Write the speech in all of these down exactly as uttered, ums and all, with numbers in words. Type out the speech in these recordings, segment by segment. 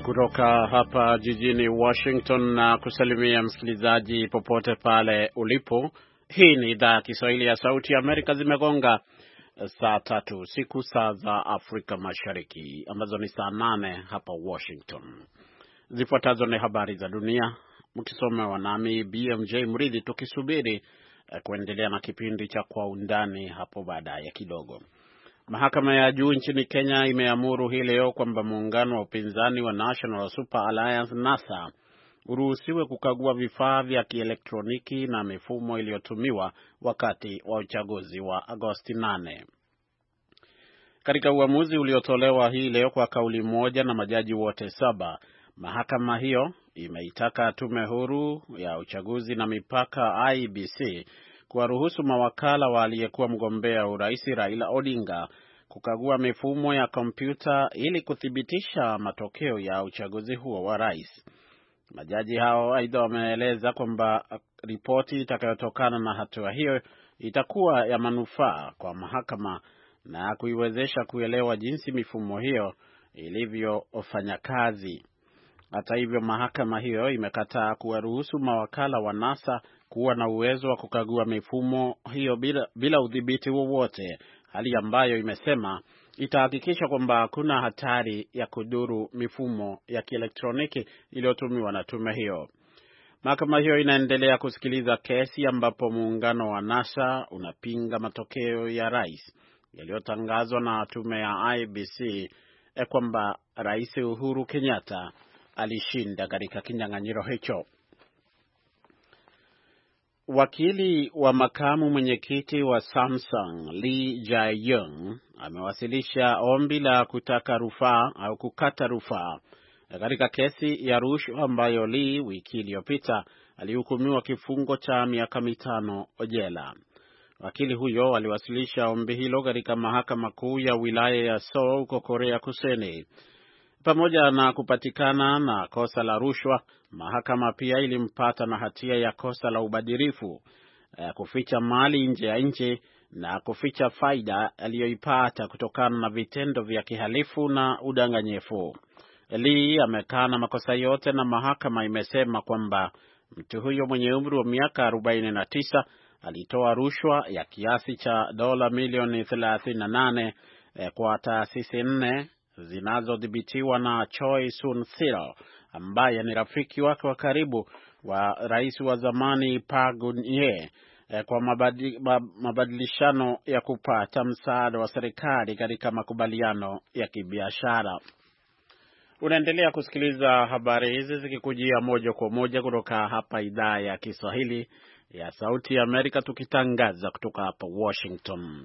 kutoka hapa jijini Washington na kusalimia msikilizaji popote pale ulipo. Hii ni idhaa ya Kiswahili ya Sauti ya Amerika. Zimegonga saa tatu usiku saa za Afrika Mashariki, ambazo ni saa nane hapa Washington. Zifuatazo ni habari za dunia, mkisomewa nami B M J Mridhi, tukisubiri kuendelea na kipindi cha Kwa Undani hapo baadaye kidogo. Mahakama ya juu nchini Kenya imeamuru hii leo kwamba muungano wa upinzani wa National Super Alliance NASA uruhusiwe kukagua vifaa vya kielektroniki na mifumo iliyotumiwa wakati wa uchaguzi wa Agosti nane. Katika uamuzi uliotolewa hii leo kwa kauli moja na majaji wote saba, mahakama hiyo imeitaka tume huru ya uchaguzi na mipaka I E B C kuwaruhusu mawakala wa aliyekuwa mgombea urais Raila Odinga kukagua mifumo ya kompyuta ili kuthibitisha matokeo ya uchaguzi huo wa rais. Majaji hao aidha wameeleza kwamba ripoti itakayotokana na hatua hiyo itakuwa ya manufaa kwa mahakama na kuiwezesha kuelewa jinsi mifumo hiyo ilivyofanya kazi. Hata hivyo, mahakama hiyo imekataa kuwaruhusu mawakala wa NASA kuwa na uwezo wa kukagua mifumo hiyo bila, bila udhibiti wowote, hali ambayo imesema itahakikisha kwamba hakuna hatari ya kudhuru mifumo ya kielektroniki iliyotumiwa na tume hiyo. Mahakama hiyo inaendelea kusikiliza kesi ambapo muungano wa NASA unapinga matokeo ya rais yaliyotangazwa na tume ya I E B C e kwamba Rais Uhuru Kenyatta alishinda katika kinyang'anyiro hicho. Wakili wa makamu mwenyekiti wa Samsung Lee Jae-yong amewasilisha ombi la kutaka rufaa au kukata rufaa katika kesi ya rushwa ambayo Lee wiki iliyopita alihukumiwa kifungo cha miaka mitano jela. Wakili huyo aliwasilisha ombi hilo katika mahakama kuu ya wilaya ya Seoul huko Korea Kusini. Pamoja na kupatikana na kosa la rushwa, mahakama pia ilimpata na hatia ya kosa la ubadhirifu, kuficha mali nje ya nchi na kuficha faida aliyoipata kutokana na vitendo vya kihalifu na udanganyifu. Lee amekana makosa yote na mahakama imesema kwamba mtu huyo mwenye umri wa miaka arobaini na tisa alitoa rushwa ya kiasi cha dola milioni thelathini na nane kwa taasisi nne zinazodhibitiwa na Choi Soon-sil ambaye ni rafiki wake wa karibu wa rais wa zamani Park Geun-hye kwa mabadi, mabadilishano ya kupata msaada wa serikali katika makubaliano ya kibiashara. Unaendelea kusikiliza habari hizi zikikujia moja kwa moja kutoka hapa idhaa ya Kiswahili ya Sauti ya Amerika, tukitangaza kutoka hapa Washington.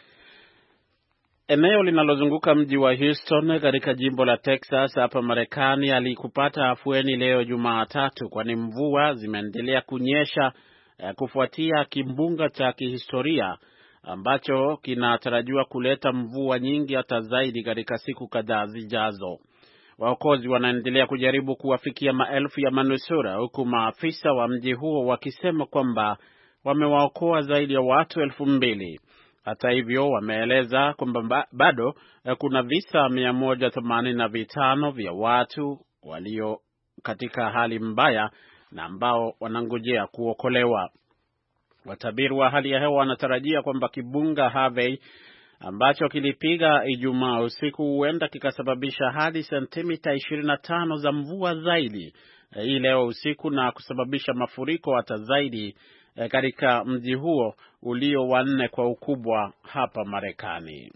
Eneo linalozunguka mji wa Houston katika jimbo la Texas hapa Marekani alikupata afueni leo Jumatatu, kwani mvua zimeendelea kunyesha eh, kufuatia kimbunga cha kihistoria ambacho kinatarajiwa kuleta mvua nyingi hata zaidi katika siku kadhaa zijazo. Waokozi wanaendelea kujaribu kuwafikia maelfu ya manusura, huku maafisa wa mji huo wakisema kwamba wamewaokoa zaidi ya watu elfu mbili. Hata hivyo, wameeleza kwamba bado kuna visa mia moja themanini na vitano vya watu walio katika hali mbaya na ambao wanangojea kuokolewa. Watabiri wa hali ya hewa wanatarajia kwamba kimbunga Harvey ambacho kilipiga Ijumaa usiku huenda kikasababisha hadi sentimita ishirini na tano za mvua zaidi hii leo usiku na kusababisha mafuriko hata zaidi katika mji huo ulio wanne kwa ukubwa hapa Marekani.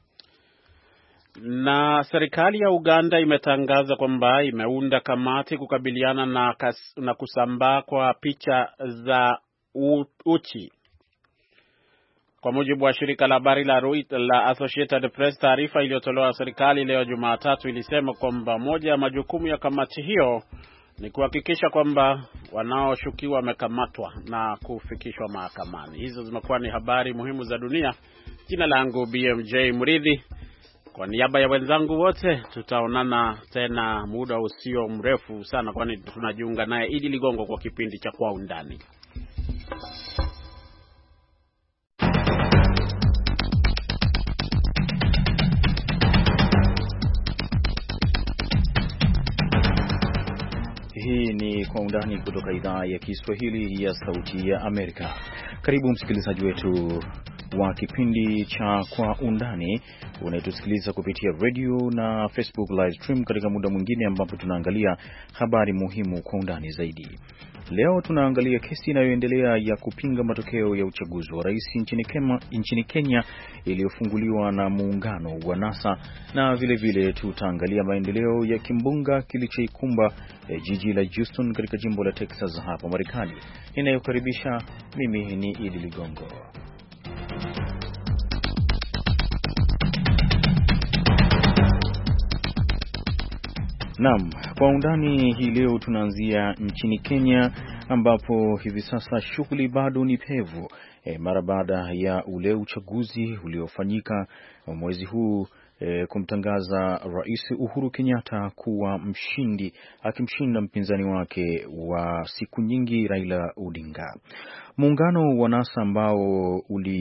Na serikali ya Uganda imetangaza kwamba imeunda kamati kukabiliana na, kas, na kusambaa kwa picha za uchi. Kwa mujibu wa shirika la habari la, la Associated Press, taarifa iliyotolewa serikali leo Jumatatu ilisema kwamba moja ya majukumu ya kamati hiyo ni kuhakikisha kwamba wanaoshukiwa wamekamatwa na kufikishwa mahakamani. Hizo zimekuwa ni habari muhimu za dunia. Jina langu B M J Mridhi. Kwa niaba ya wenzangu wote, tutaonana tena muda usio mrefu sana, kwani tunajiunga naye Idi Ligongo kwa kipindi cha Kwa Undani. Undani kutoka idhaa ya Kiswahili ya Sauti ya Amerika. Karibu msikilizaji wetu wa kipindi cha Kwa Undani unayetusikiliza kupitia radio na Facebook live stream katika muda mwingine ambapo tunaangalia habari muhimu kwa undani zaidi. Leo tunaangalia kesi inayoendelea ya kupinga matokeo ya uchaguzi wa rais nchini Kenya, nchini Kenya iliyofunguliwa na muungano wa NASA, na vile vile tutaangalia maendeleo ya kimbunga kilichoikumba eh, jiji la Houston katika jimbo la Texas hapa Marekani. Ninayokaribisha mimi ni Idi Ligongo. Naam, kwa undani hii leo tunaanzia nchini Kenya ambapo hivi sasa shughuli bado ni pevu e, mara baada ya ule uchaguzi uliofanyika mwezi huu e, kumtangaza Rais Uhuru Kenyatta kuwa mshindi, akimshinda mpinzani wake wa siku nyingi Raila Odinga. Muungano wa NASA ambao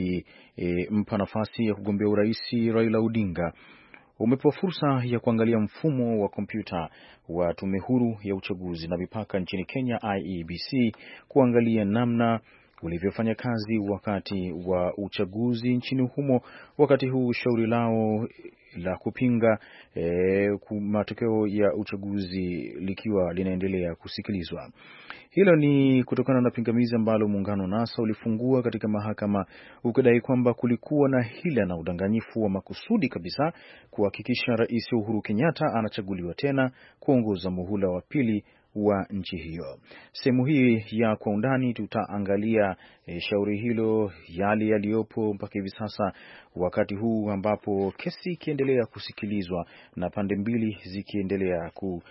ulimpa e, nafasi ya kugombea urais Raila Odinga umepewa fursa ya kuangalia mfumo wa kompyuta wa tume huru ya uchaguzi na mipaka nchini Kenya I E B C, kuangalia namna ulivyofanya kazi wakati wa uchaguzi nchini humo, wakati huu shauri lao la kupinga e, matokeo ya uchaguzi likiwa linaendelea kusikilizwa. Hilo ni kutokana na pingamizi ambalo muungano NASA ulifungua katika mahakama ukidai kwamba kulikuwa na hila na udanganyifu wa makusudi kabisa kuhakikisha Rais Uhuru Kenyatta anachaguliwa tena kuongoza muhula wa pili wa nchi hiyo. Sehemu hii ya Kwa Undani tutaangalia e, shauri hilo, yale yaliyopo mpaka hivi sasa, wakati huu ambapo kesi ikiendelea kusikilizwa na pande mbili zikiendelea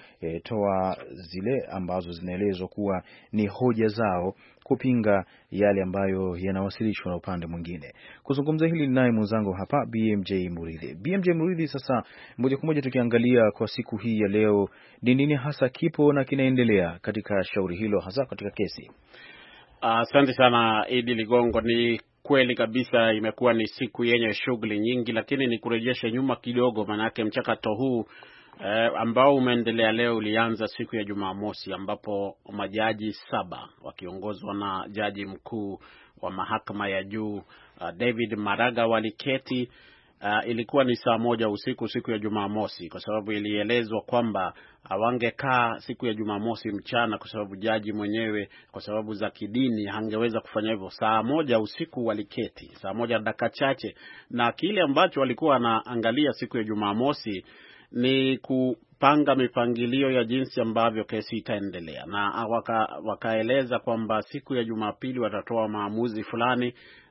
kutoa zile ambazo zinaelezwa kuwa ni hoja zao kupinga yale ambayo yanawasilishwa na upande mwingine. Kuzungumza hili ninaye mwenzangu hapa B M J Muridhi. B M J Muridhi, sasa moja kwa moja tukiangalia kwa siku hii ya leo, ni nini hasa kipo na kinaendelea katika shauri hilo, hasa katika kesi? Asante uh, sana Idi Ligongo. Ni kweli kabisa imekuwa ni siku yenye shughuli nyingi, lakini ni kurejesha nyuma kidogo, manake mchakato huu Eh, ambao umeendelea leo ulianza siku ya Jumamosi ambapo majaji saba wakiongozwa na jaji mkuu wa mahakama ya juu uh, David Maraga waliketi. Uh, ilikuwa ni saa moja usiku siku ya Jumamosi, kwa sababu ilielezwa kwamba hawangekaa siku ya Jumamosi mchana kwa sababu jaji mwenyewe kwa sababu za kidini hangeweza kufanya hivyo. Saa moja usiku waliketi, saa moja dakika chache, na kile ambacho walikuwa wanaangalia siku ya Jumamosi ni kupanga mipangilio ya jinsi ambavyo kesi itaendelea, na waka, wakaeleza kwamba siku ya Jumapili watatoa maamuzi fulani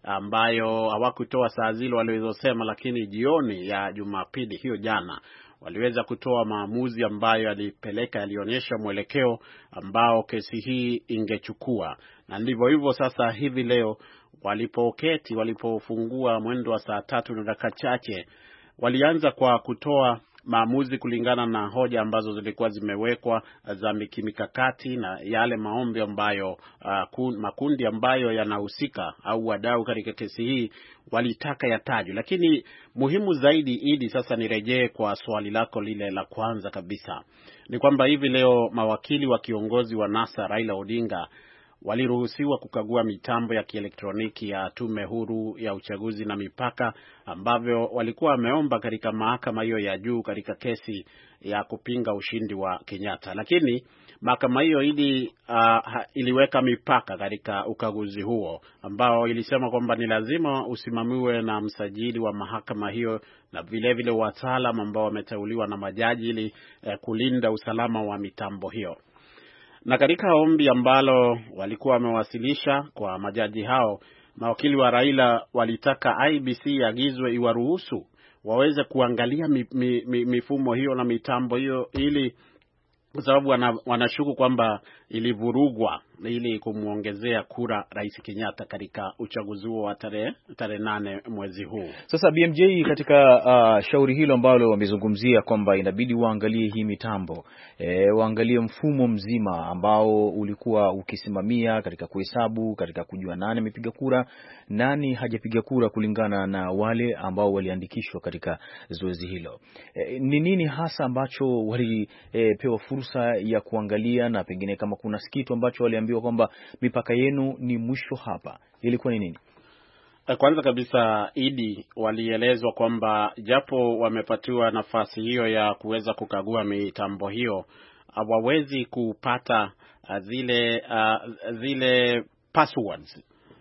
ambayo hawakutoa saa zile walizosema, lakini jioni ya Jumapili hiyo jana waliweza kutoa maamuzi ambayo yalipeleka yalionyesha mwelekeo ambao kesi hii ingechukua. Na ndivyo hivyo sasa hivi leo walipoketi, walipofungua mwendo wa saa tatu na dakika chache, walianza kwa kutoa maamuzi kulingana na hoja ambazo zilikuwa zimewekwa za mikakati na yale maombi ambayo uh, makundi ambayo yanahusika au wadau katika kesi hii walitaka yatajwe. Lakini muhimu zaidi, Idi, sasa nirejee kwa swali lako lile la kwanza kabisa, ni kwamba hivi leo mawakili wa kiongozi wa NASA Raila Odinga waliruhusiwa kukagua mitambo ya kielektroniki ya tume huru ya uchaguzi na mipaka ambavyo walikuwa wameomba katika mahakama hiyo ya juu katika kesi ya kupinga ushindi wa Kenyatta. Lakini mahakama hiyo ili uh, iliweka mipaka katika ukaguzi huo ambao ilisema kwamba ni lazima usimamiwe na msajili wa mahakama hiyo na vile vile wataalamu ambao wameteuliwa na majaji ili uh, kulinda usalama wa mitambo hiyo. Na katika ombi ambalo walikuwa wamewasilisha kwa majaji hao, mawakili wa Raila walitaka I E B C iagizwe iwaruhusu waweze kuangalia mi, mi, mi, mifumo hiyo na mitambo hiyo, ili kwa sababu wana, wanashuku kwamba ilivurugwa ili kumuongezea kura Rais Kenyatta katika uchaguzi huo wa tarehe tarehe nane mwezi huu. Sasa B M J, katika uh, shauri hilo ambalo wamezungumzia kwamba inabidi waangalie hii mitambo, e, waangalie mfumo mzima ambao ulikuwa ukisimamia katika kuhesabu, katika kujua nani amepiga kura, nani hajapiga kura kulingana na wale ambao waliandikishwa katika zoezi hilo. E, ni nini hasa ambacho walipewa e, fursa ya kuangalia, na pengine kama ama kuna kitu ambacho waliambiwa kwamba mipaka yenu ni mwisho hapa? Ilikuwa ni nini? Kwanza kabisa, Idi, walielezwa kwamba japo wamepatiwa nafasi hiyo ya kuweza kukagua mitambo hiyo, hawawezi kupata zile uh, zile passwords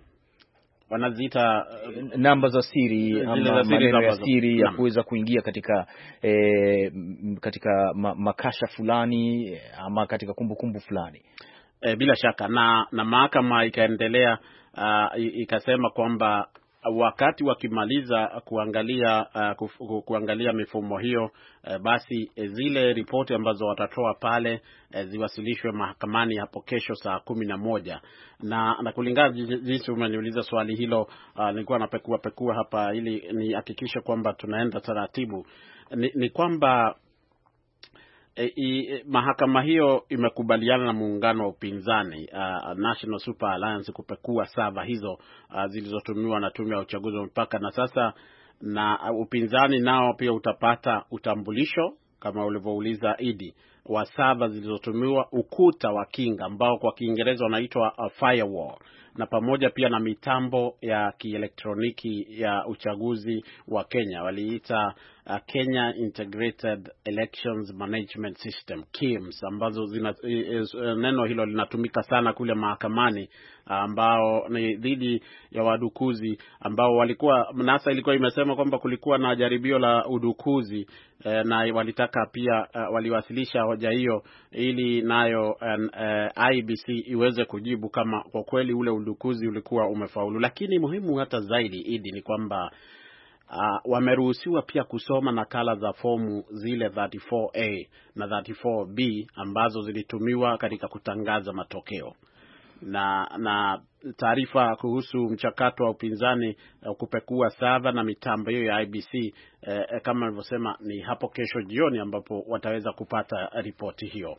wanaziita uh, namba za siri ama maneno ya siri ya kuweza kuingia katika eh, katika ma, makasha fulani ama katika kumbukumbu fulani. E, bila shaka na na mahakama ikaendelea uh, ikasema kwamba wakati wakimaliza kuangalia uh, ku, kuangalia mifumo hiyo uh, basi zile ripoti ambazo watatoa pale uh, ziwasilishwe mahakamani hapo kesho saa kumi na moja. Na na kulingana jinsi umeniuliza swali hilo, uh, nilikuwa napekua pekua hapa ili nihakikishe kwamba tunaenda taratibu. Ni, ni kwamba E, i, mahakama hiyo imekubaliana na muungano wa upinzani uh, National Super Alliance kupekua sava hizo uh, zilizotumiwa na tume ya uchaguzi wa mpaka, na sasa na uh, upinzani nao pia utapata utambulisho kama ulivyouliza Idi wa sava zilizotumiwa, ukuta wa kinga ambao kwa Kiingereza wanaitwa uh, firewall, na pamoja pia na mitambo ya kielektroniki ya uchaguzi wa Kenya waliita uh, Kenya Integrated Elections Management System K I E M S, ambazo zina, is, uh, neno hilo linatumika sana kule mahakamani, ambao ni dhidi ya wadukuzi ambao walikuwa NASA ilikuwa imesema kwamba kulikuwa na jaribio la udukuzi eh, na walitaka pia uh, waliwasilisha hoja hiyo ili nayo uh, I B C iweze kujibu kama kwa kweli ule udukuzi ulikuwa umefaulu. Lakini muhimu hata zaidi, Idi, ni kwamba uh, wameruhusiwa pia kusoma nakala za fomu zile thelathini na nne A na thelathini na nne B ambazo zilitumiwa katika kutangaza matokeo. Na na taarifa kuhusu mchakato wa upinzani uh, kupekua sava na mitambo hiyo ya I B C uh, kama nilivyosema ni hapo kesho jioni ambapo wataweza kupata ripoti hiyo.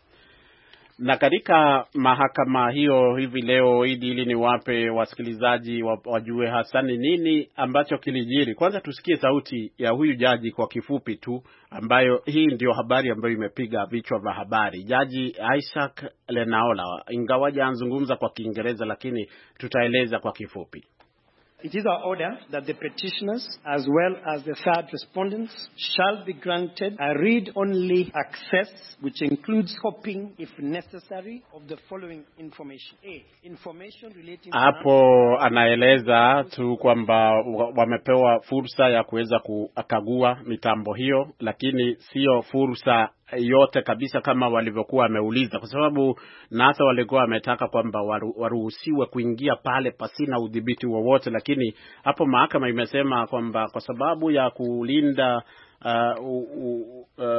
Na katika mahakama hiyo hivi leo, Idi, ili ni wape wasikilizaji wajue hasa ni nini ambacho kilijiri. Kwanza tusikie sauti ya huyu jaji kwa kifupi tu, ambayo hii ndio habari ambayo imepiga vichwa vya habari. Jaji Isaac Lenaola, ingawaje anazungumza kwa Kiingereza, lakini tutaeleza kwa kifupi. It is our order that the petitioners as well as the third respondents shall be granted a read-only access which includes copying if necessary of the following information. A. Information relating to... Hapo anaeleza tu kwamba wamepewa fursa ya kuweza kukagua mitambo hiyo, lakini sio fursa yote kabisa kama walivyokuwa wameuliza, kwa sababu NASA walikuwa wametaka kwamba waru, waruhusiwe kuingia pale pasina udhibiti wowote, lakini hapo mahakama imesema kwamba kwa sababu ya kulinda uh, uh,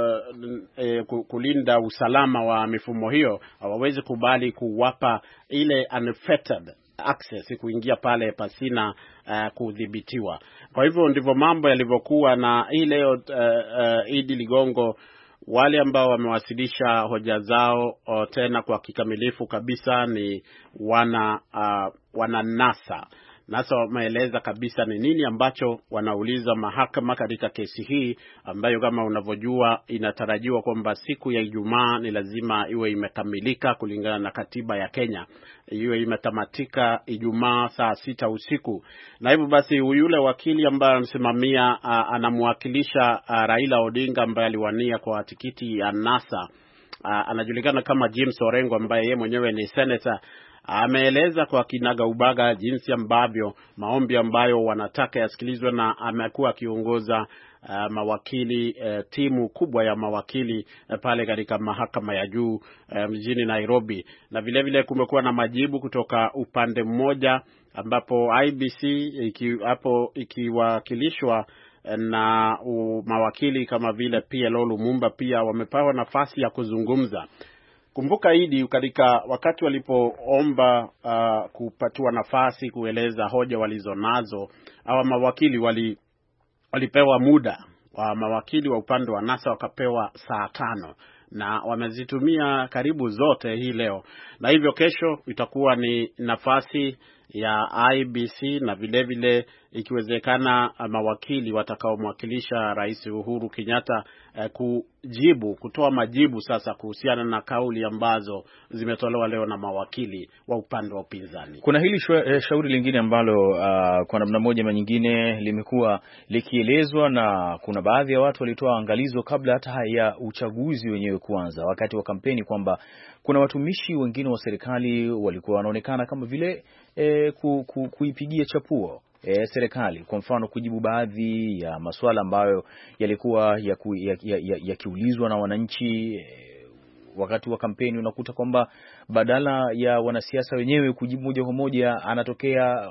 uh, uh, kulinda usalama wa mifumo hiyo hawawezi kubali kuwapa ile unfettered access kuingia pale pasina uh, kudhibitiwa. Kwa hivyo ndivyo mambo yalivyokuwa, na hii leo uh, uh, Idi Ligongo, wale ambao wamewasilisha hoja zao o, tena kwa kikamilifu kabisa ni wana uh, wana NASA. NASA wameeleza kabisa ni nini ambacho wanauliza mahakama katika kesi hii, ambayo kama unavyojua inatarajiwa kwamba siku ya Ijumaa ni lazima iwe imekamilika kulingana na katiba ya Kenya. Iwe imetamatika Ijumaa saa sita usiku. Na hivyo basi yule wakili ambaye anasimamia uh, anamwakilisha uh, Raila Odinga ambaye aliwania kwa tikiti ya NASA, uh, anajulikana kama James Orengo, ambaye yeye mwenyewe ni senator, ameeleza kwa kinaga ubaga jinsi ambavyo maombi ambayo wanataka yasikilizwe, na amekuwa akiongoza uh, mawakili uh, timu kubwa ya mawakili uh, pale katika mahakama ya juu uh, mjini Nairobi. Na vile vile kumekuwa na majibu kutoka upande mmoja ambapo I B C iki, hapo ikiwakilishwa na uh, mawakili kama vile P L O Lumumba pia wamepewa nafasi ya kuzungumza. Kumbuka Idi, katika wakati walipoomba uh, kupatiwa nafasi kueleza hoja walizonazo, hawa mawakili wali walipewa muda. Wa mawakili wa upande wa NASA wakapewa saa tano na wamezitumia karibu zote hii leo, na hivyo kesho itakuwa ni nafasi ya I B C na vile vile ikiwezekana mawakili watakaomwakilisha Rais Uhuru Kenyatta eh, kujibu kutoa majibu sasa kuhusiana na kauli ambazo zimetolewa leo na mawakili wa upande wa upinzani. Kuna hili shwa, shauri lingine ambalo uh, kwa namna moja ama nyingine limekuwa likielezwa, na kuna baadhi ya watu walitoa angalizo kabla hata ya uchaguzi wenyewe kuanza, wakati wa kampeni, kwamba kuna watumishi wengine wa serikali walikuwa wanaonekana kama vile eh, ku, ku, kuipigia chapuo E, serikali, kwa mfano kujibu baadhi ya masuala ambayo yalikuwa yakiulizwa ya, ya, ya na wananchi e, wakati wa kampeni. Unakuta kwamba badala ya wanasiasa wenyewe kujibu moja kwa moja, anatokea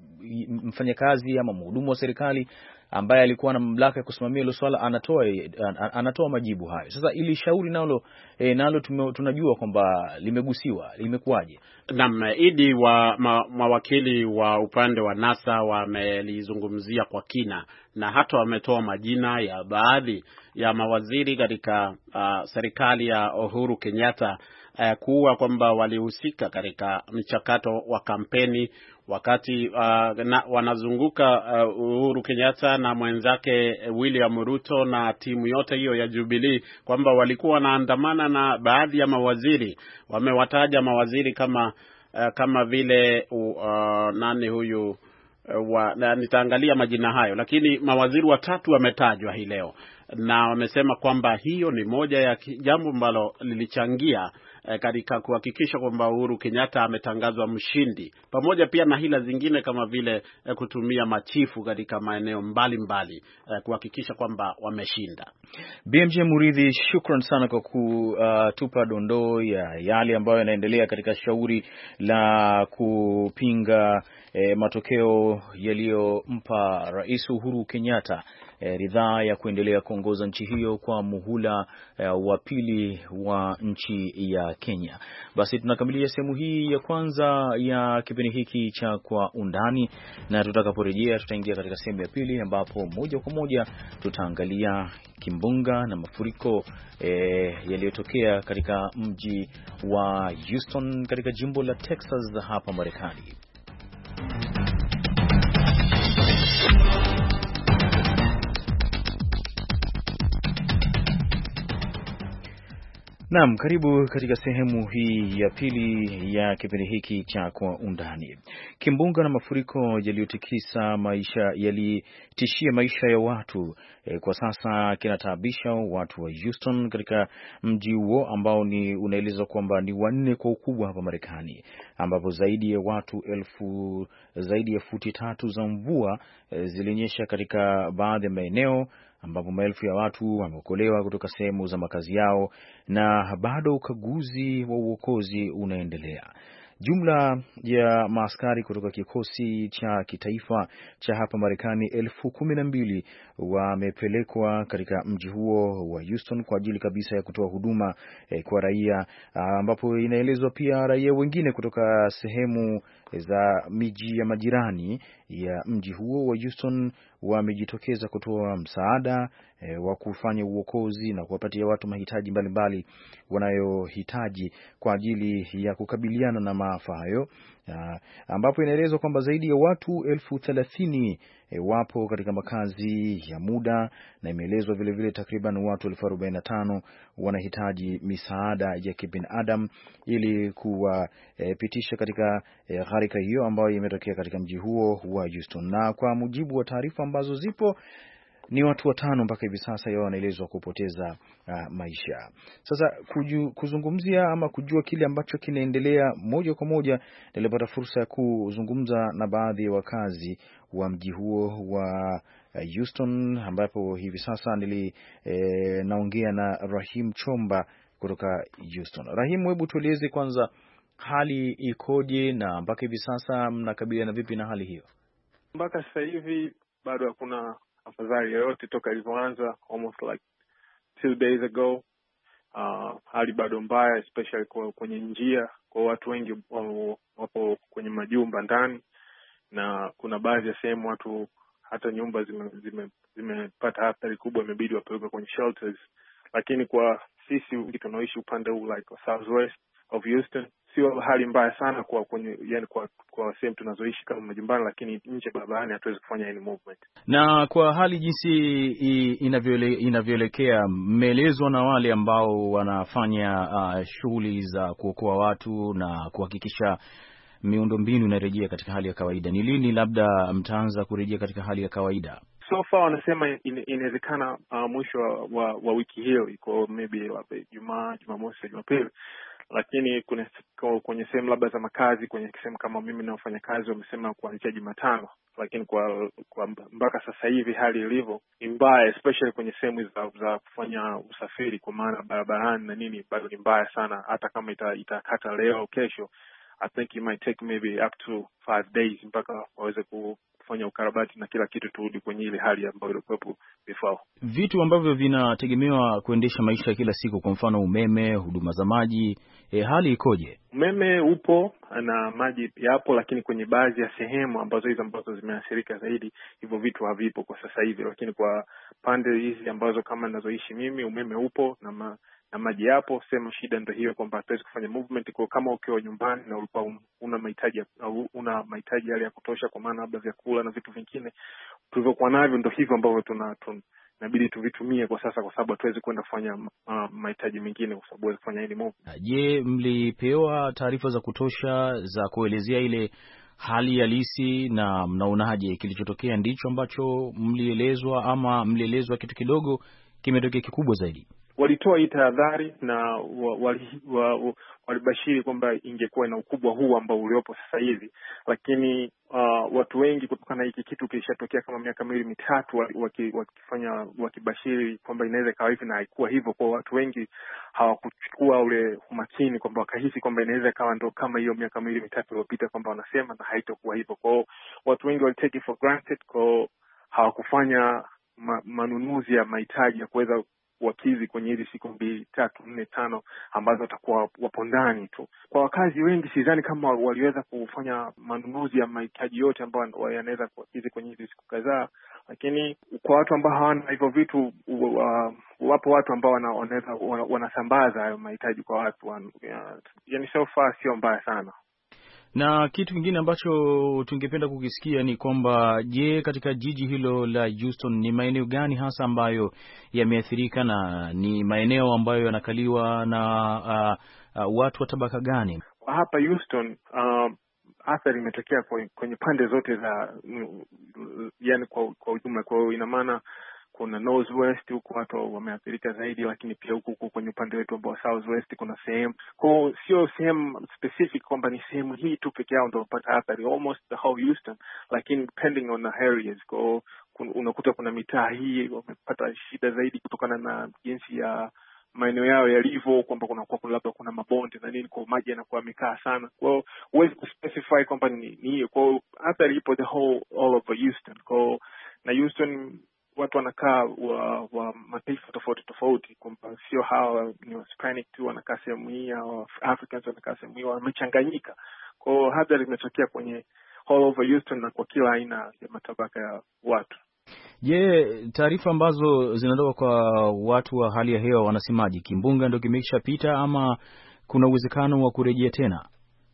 mfanyakazi ama mhudumu wa serikali ambaye alikuwa na mamlaka ya kusimamia hilo swala, anatoa anatoa majibu hayo. Sasa ili shauri nalo e, nalo tunajua kwamba limegusiwa, limekuwaje? Naam, Idi, wa ma, mawakili wa upande wa NASA wamelizungumzia kwa kina na hata wametoa majina ya baadhi ya mawaziri katika uh, serikali ya Uhuru Kenyatta uh, kuwa kwamba walihusika katika mchakato wa kampeni wakati uh, na, wanazunguka uh, Uhuru Kenyatta na mwenzake William Ruto na timu yote hiyo ya Jubilee, kwamba walikuwa wanaandamana na baadhi ya mawaziri. Wamewataja mawaziri kama uh, kama vile uh, nani huyu uh, wa, na, nitaangalia majina hayo, lakini mawaziri watatu wametajwa hii leo, na wamesema kwamba hiyo ni moja ya jambo ambalo lilichangia eh, katika kuhakikisha kwamba Uhuru Kenyatta ametangazwa mshindi, pamoja pia na hila zingine kama vile eh, kutumia machifu katika maeneo mbalimbali eh, kuhakikisha kwamba wameshinda. B M J Muridhi, shukran sana kwa kutupa dondoo ya yale ambayo yanaendelea katika shauri la kupinga eh, matokeo yaliyompa Rais Uhuru Kenyatta E, ridhaa ya kuendelea kuongoza nchi hiyo kwa muhula e, wa pili wa nchi ya Kenya. Basi tunakamilisha sehemu hii ya kwanza ya kipindi hiki cha Kwa Undani, na tutakaporejea tutaingia katika sehemu ya pili ambapo moja kwa moja tutaangalia kimbunga na mafuriko e, yaliyotokea katika mji wa Houston katika jimbo la Texas hapa Marekani. Naam, karibu katika sehemu hii ya pili ya kipindi hiki cha Kwa Undani. Kimbunga na mafuriko yaliyotikisa maisha yalitishia maisha ya watu e, kwa sasa kinataabisha watu wa Houston katika mji huo ambao ni unaelezwa kwamba ni wanne kwa ukubwa hapa Marekani, ambapo zaidi ya watu elfu zaidi ya futi tatu za mvua e, zilinyesha katika baadhi ya maeneo, ambapo maelfu ya watu wameokolewa kutoka sehemu za makazi yao, na bado ukaguzi wa uokozi unaendelea. Jumla ya maaskari kutoka kikosi cha kitaifa cha hapa Marekani elfu kumi na mbili wamepelekwa katika mji huo wa Houston kwa ajili kabisa ya kutoa huduma eh, kwa raia, ambapo inaelezwa pia raia wengine kutoka sehemu za miji ya majirani ya mji huo wa Houston wamejitokeza kutoa msaada e, wa kufanya uokozi na kuwapatia watu mahitaji mbalimbali wanayohitaji kwa ajili ya kukabiliana na maafa hayo, ambapo inaelezwa kwamba zaidi ya watu elfu thelathini e, wapo katika makazi ya muda, na imeelezwa vile vile takriban watu elfu arobaini na tano wanahitaji misaada ya kibinadamu ili kuwapitisha e, katika e, gharika hiyo ambayo imetokea katika mji huo wa Houston. Na kwa mujibu wa taarifa ambazo zipo, ni watu watano mpaka hivi sasa yao wanaelezwa kupoteza uh, maisha. Sasa kuju, kuzungumzia ama kujua kile ambacho kinaendelea moja kwa moja, nilipata fursa ya kuzungumza na baadhi ya wakazi wa mji huo wa uh, Houston, ambapo hivi sasa nili eh, naongea na Rahim Chomba kutoka Houston. Rahim, hebu tueleze kwanza hali ikoje na mpaka hivi sasa mnakabiliana vipi na hali hiyo? Mpaka sasa hivi bado hakuna afadhali yoyote toka ilivyoanza almost like two days ago. Uh, hali bado mbaya, especially kwa kwenye njia, kwa watu wengi wapo kwenye majumba ndani, na kuna baadhi ya sehemu watu hata nyumba zimepata zime, zime athari kubwa, imebidi wapelekwe kwenye shelters. Lakini kwa sisi tunaishi upande huu like southwest of Houston, sio hali mbaya sana kwa kwenye yani kwa kwa sehemu tunazoishi kama majumbani, lakini nje barabarani hatuwezi kufanya any movement. Na kwa hali jinsi inavyole, inavyoelekea, mmeelezwa na wale ambao wanafanya uh, shughuli za kuokoa watu na kuhakikisha miundombinu inarejea katika hali ya kawaida, ni lini labda mtaanza kurejea katika hali ya kawaida? So far wanasema inawezekana uh, mwisho wa, wa, wa wiki hiyo, iko maybe Jumaa, Jumamosi, Jumapili, lakini kuna kwenye sehemu labda za makazi, kwenye sehemu kama mimi naofanya kazi wamesema kuanzia Jumatano, lakini kwa, kwa mpaka sasa hivi hali ilivyo ni mbaya, especially kwenye sehemu za, za kufanya usafiri, kwa maana barabarani na nini bado ni mbaya sana. Hata kama ita, itakata leo au kesho, I think it might take maybe up to five days mpaka waweze kufanya ukarabati na kila kitu turudi kwenye ile hali ambayo ilikuwepo before. Vitu ambavyo vinategemewa kuendesha maisha ya kila siku, kwa mfano umeme, huduma za maji, e, hali ikoje? Umeme upo na maji yapo, lakini kwenye baadhi ya sehemu ambazo hizo ambazo zimeathirika zaidi, hivyo vitu havipo kwa sasa hivi. Lakini kwa pande hizi ambazo kama ninazoishi mimi, umeme upo na ma, na maji yapo. Sema shida ndio hiyo kwamba hatuwezi kufanya movement. Kwa kama ukiwa nyumbani na ulikuwa una mahitaji au una mahitaji yale ya kutosha, kwa maana labda vyakula na vitu vingine tulivyokuwa navyo, ndio hivyo ambavyo tuna inabidi tuvitumie kwa sasa, kwa sababu hatuwezi kwenda kufanya uh, mahitaji mengine kwa sababu hatuwezi kufanya hili move. Je, mlipewa taarifa za kutosha za kuelezea ile hali halisi, na mnaonaje kilichotokea ndicho ambacho mlielezwa, ama mlielezwa kitu kidogo kimetokea kikubwa zaidi? Walitoa hii tahadhari na walibashiri wa, wa, kwamba ingekuwa na ukubwa huu ambao uliopo sasa hivi, lakini uh, watu wengi kutokana na hiki kitu kilishatokea kama miaka miwili mitatu wakifanya wakibashiri kwamba inaweza kawa hivi na haikuwa hivyo. Kwa watu wengi hawakuchukua ule umakini kwamba wakahisi kwamba inaweza kawa ndo kama hiyo miaka miwili mitatu iliyopita kwamba wanasema na haitakuwa hivyo. Kwa watu wengi wali take it for granted, kwa hawakufanya ma, manunuzi ya mahitaji ya kuweza wakizi kwenye hizi siku mbili, tatu, nne, tano ambazo watakuwa wapo ndani tu. Kwa wakazi wengi sidhani kama waliweza kufanya manunuzi ya mahitaji yote ambayo yanaweza kuwakizi kwenye hizi siku kadhaa, lakini kwa watu ambao hawana hivyo vitu, uh, wapo watu ambao wanaweza wanasambaza hayo mahitaji kwa watu. Uh, yani so far sio mbaya sana. Na kitu kingine ambacho tungependa kukisikia ni kwamba, je, katika jiji hilo la Houston ni maeneo gani hasa ambayo yameathirika, na ni maeneo ambayo yanakaliwa na uh, uh, watu wa tabaka gani? Hapa Houston uh, athari imetokea kwenye pande zote za yani kwa kwa ujumla. Kwa hiyo ina maana kuna northwest huko watu wameathirika zaidi, lakini pia huko huko kwenye upande wetu ambao southwest kuna sehemu. Kwa sio sehemu specific kwamba ni sehemu hii tu pekee yao ndio wapata athari, almost the whole Houston, lakini depending on the areas. Kwa unakuta kuna mitaa hii wamepata shida zaidi kutokana na jinsi ya maeneo yao yalivyo, kwamba kuna kwa labda kuna mabonde na nini, kwa maji yanakuwa yamekaa sana. Kwa huwezi kuspecify kwamba ni hiyo. Kwa athari ipo the whole all over Houston. Kwa na Houston watu wanakaa wa, wa mataifa tofauti tofauti, kwamba sio hawa ni Hispanic tu wanakaa sehemu hii au Africans wanakaa sehemu hii, wamechanganyika. Kwa hiyo hadhari imetokea kwenye all over Houston na kwa kila aina ya matabaka ya watu. Je, taarifa ambazo zinatoka kwa watu wa hali ya hewa wanasemaje? Kimbunga ndio kimeshapita ama kuna uwezekano wa kurejea tena?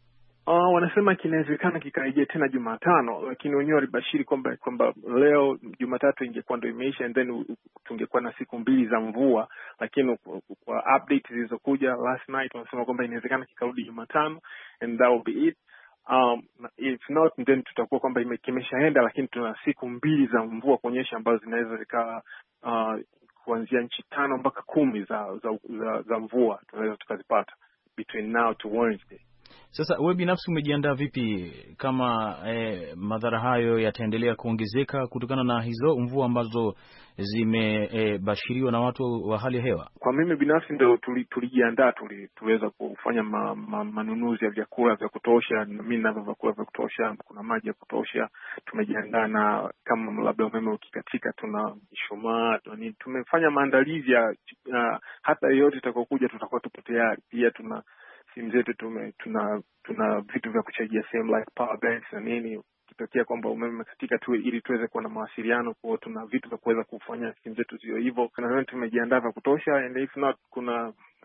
Uh, wanasema kinawezekana kikarejea tena Jumatano, lakini wenyewe walibashiri kwamba kwamba leo Jumatatu ingekuwa ndio imeisha, and then tungekuwa na siku mbili za mvua, lakini kwa update zilizokuja last night wanasema kwamba inawezekana kikarudi Jumatano, and that will be it. Um, if not, then tutakuwa kwamba kimeshaenda, lakini tuna siku mbili za mvua kuonyesha ambazo zinaweza zikawa uh, kuanzia nchi tano mpaka kumi za za, za, za mvua tunaweza tukazipata between now to Wednesday. Sasa wewe binafsi umejiandaa vipi kama eh, madhara hayo yataendelea kuongezeka kutokana na hizo mvua ambazo zimebashiriwa eh, na watu wa hali ya hewa? Kwa mimi binafsi ndio tulijiandaa, tuli, tuliweza kufanya ma, ma, manunuzi ya vyakula vya kutosha. Mimi ninavyo vyakula vya kutosha, kuna maji ya kutosha. Tumejiandaa na kama labda umeme ukikatika tuna mishumaa, tumefanya maandalizi ya uh, hata yote itakayokuja tutakuwa tupo tayari. Pia tuna simu zetu, tume tuna tuna vitu vya kuchajia sehemu like power banks na nini, kitokea kwamba umeme umekatika tu, ili tuweze kuwa na mawasiliano. Kwa tuna vitu vya kuweza kufanya simu zetu zio hivyo. Kana tumejiandaa vya kutosha, and if not, kuna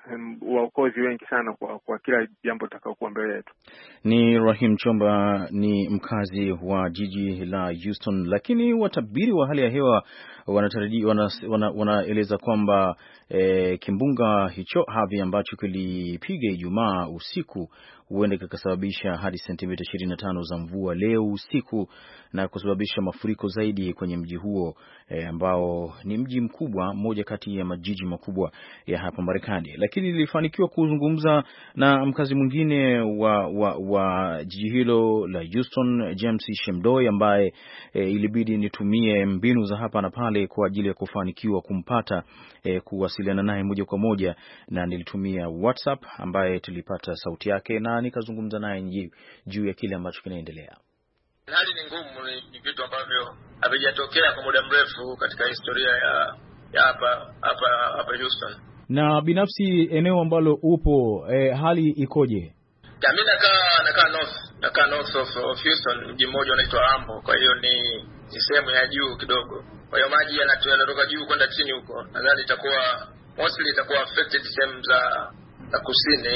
um, waokozi wengi sana kwa kwa kila jambo litakalokuwa mbele yetu. Ni Rahim Chomba, ni mkazi wa jiji la Houston, lakini watabiri wa hali ya hewa wanatarajia wanaeleza wana, wana kwamba e, kimbunga hicho Harvey ambacho kilipiga Ijumaa usiku huenda kikasababisha hadi sentimita ishirini na tano za mvua leo usiku na kusababisha mafuriko zaidi kwenye mji huo e, ambao ni mji mkubwa, mmoja kati ya majiji makubwa ya hapa Marekani. Lakini nilifanikiwa kuzungumza na mkazi mwingine wa, wa, wa jiji hilo la Houston, James Shemdoe, ambaye e, ilibidi nitumie mbinu za hapa na pale kwa ajili ya kufanikiwa kumpata e, kuwasiliana naye moja kwa moja, na nilitumia WhatsApp ambaye tulipata sauti yake na nikazungumza naye juu ya kile ambacho kinaendelea. Hali ni ngumu, ni vitu ambavyo havijatokea kwa muda mrefu katika historia ya ya hapa hapa hapa Houston. Na binafsi eneo ambalo upo eh, hali ikoje? Mimi nakaa nakaa north nakaa north of, of Houston, mji mmoja unaitwa Ambo. Kwa hiyo ni ni sehemu ya juu kidogo. Kwa hiyo maji yanatoka juu kwenda chini huko. Nadhani itakuwa mostly itakuwa affected sehemu za za kusini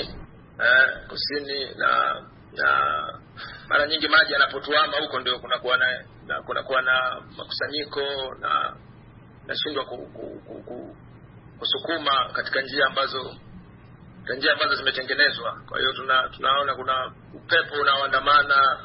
eh, kusini na na mara nyingi maji yanapotuama huko ndio kunakuwa na, na kunakuwa na makusanyiko na nashindwa ku, ku, ku, ku, kusukuma katika njia ambazo njia ambazo zimetengenezwa. Kwa hiyo tuna, tunaona kuna upepo unaoandamana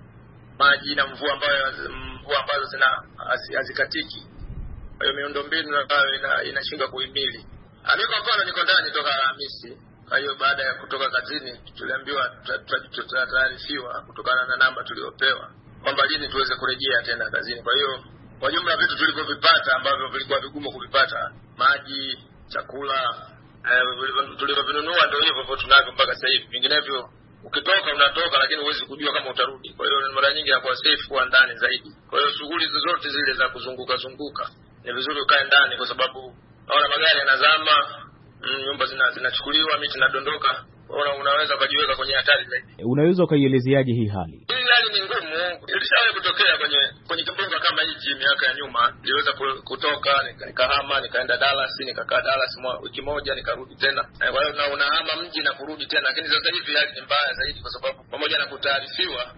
maji na mvua ambayo mvua ambazo zina hazikatiki. Kwa hiyo miundombinu ambayo ina, inashindwa kuhimili. Mimi kwa mfano niko ndani toka Alhamisi. Kwa hiyo baada ya kutoka kazini tuliambiwa tutataarifiwa kutokana na namba tuliopewa kwamba lini tuweze kurejea tena kazini. Kwa hiyo kwa jumla vitu tulivyovipata ambavyo vilikuwa vigumu kuvipata, maji, chakula, eh, tulivyovinunua ndio hivyo tunavyo mpaka sasa hivi. Vinginevyo ukitoka unatoka lakini huwezi kujua kama utarudi. Kwa hiyo mara nyingi inakuwa safe kuwa ndani zaidi. Kwa hiyo shughuli zozote zile za kuzunguka zunguka ni vizuri ukae ndani, kwa sababu naona magari yanazama, nyumba zina zinachukuliwa, miti inadondoka. Una, unaweza kujiweka kwenye hatari zaidi. Unaweza ukaielezeaje hii hali? Hii hali ni ngumu. Ilishawahi kutokea kwenye kwenye kimbunga kama hiki miaka ya nyuma. Niliweza kutoka nikahama, nikaenda Dallas, nikakaa Dallas wiki moja, nikarudi tena. Kwa hiyo na unahama mji na kurudi tena. Lakini sasa hivi hali ni mbaya zaidi, kwa sababu pamoja na kutaarifiwa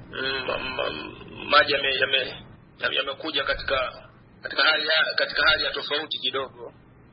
maji yame yamekuja katika katika hali ya, katika hali ya tofauti kidogo.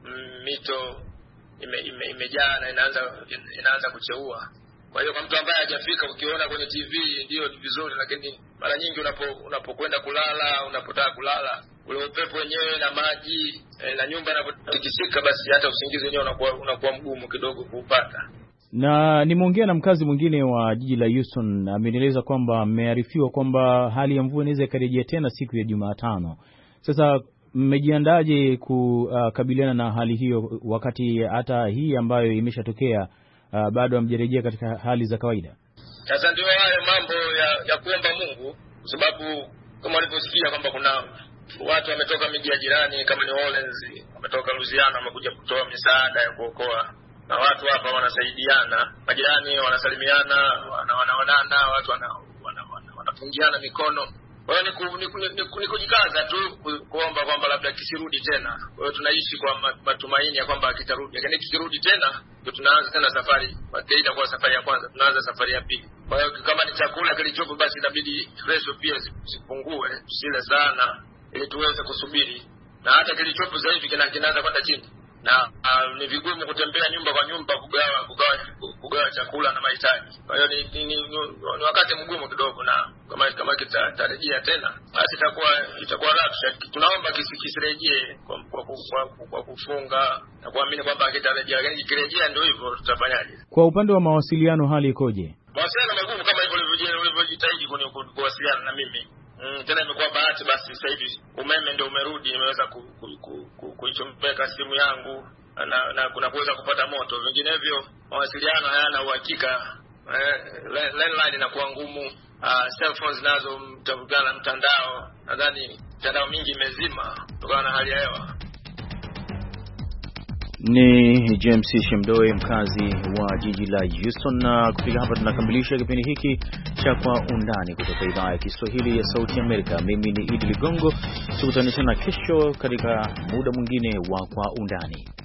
Mito ime, ime, imejaa na inaanza inaanza kucheua. Kwa hiyo kwa mtu ambaye hajafika, ukiona kwenye T V ndio ni vizuri, lakini mara nyingi unapo unapokwenda kulala, unapotaka kulala, ule upepo wenyewe na maji e, na nyumba inapotikisika, basi hata usingizi wenyewe unakuwa unakuwa mgumu kidogo kuupata. Na nimeongea na mkazi mwingine wa jiji la Houston, amenieleza kwamba mmearifiwa kwamba hali ya mvua inaweza ikarejea tena siku ya Jumatano. Sasa mmejiandaje kukabiliana na hali hiyo, wakati hata hii ambayo imeshatokea uh, bado hamjarejea katika hali za kawaida? Sasa ndio hayo mambo ya, ya kuomba Mungu, kwa sababu kama walivyosikia kwamba kuna watu wametoka miji ya jirani kama ni Orleans, wametoka Louisiana, wamekuja kutoa misaada ya kuokoa, na watu hapa wanasaidiana, majirani wanasalimiana, wanaonana, watu wanapungiana wana, wana mikono. Kwa hiyo ni kujikaza tu kuomba kwamba labda kisirudi tena. Kwa hiyo tunaishi kwa matumaini ya kwamba kitarudi. Lakini kikirudi tena ndio tunaanza tena safari. Baada kwa safari ya kwanza tunaanza safari ya pili. Kwa hiyo kama ni chakula kilichopo, basi inabidi ratio pia zipungue, tusile sana ili tuweze kusubiri. Na hata kilichopo sasa hivi kinaanza kwenda chini. Na uh, ni vigumu kutembea nyumba kwa nyumba kugawa kugawa kugawa chakula na mahitaji. Kwa hiyo ni, ni, ni, ni wakati mgumu kidogo, na kama kama kitarejea tena basi itakuwa itakuwa rapsha. Tunaomba kisirejee kwa, kwa, kwa, kwa kufunga na kuamini kwamba kitarejea, lakini kikirejea ndio hivyo tutafanyaje? Kwa upande wa mawasiliano hali ikoje? Mawasiliano magumu kama hivyo ulivyojitahidi kuwasiliana na mimi. Mm, tena imekuwa bahati basi sasa hivi umeme ndio umerudi, nimeweza kuichomeka ku, ku, ku, simu yangu na, na kuna kuweza kupata moto. Vinginevyo mawasiliano hayana uhakika. Eh, landline inakuwa ngumu. Uh, cell phones nazo mtavugana mtandao. Nadhani mtandao mingi imezima kutokana na hali ya hewa. Ni James Shemdoe, mkazi wa jiji la Houston. Na kufika hapa tunakamilisha kipindi hiki cha Kwa Undani kutoka idhaa ya Kiswahili ya Sauti Amerika. Mimi ni Idi Ligongo. Tukutane tena kesho katika muda mwingine wa Kwa Undani.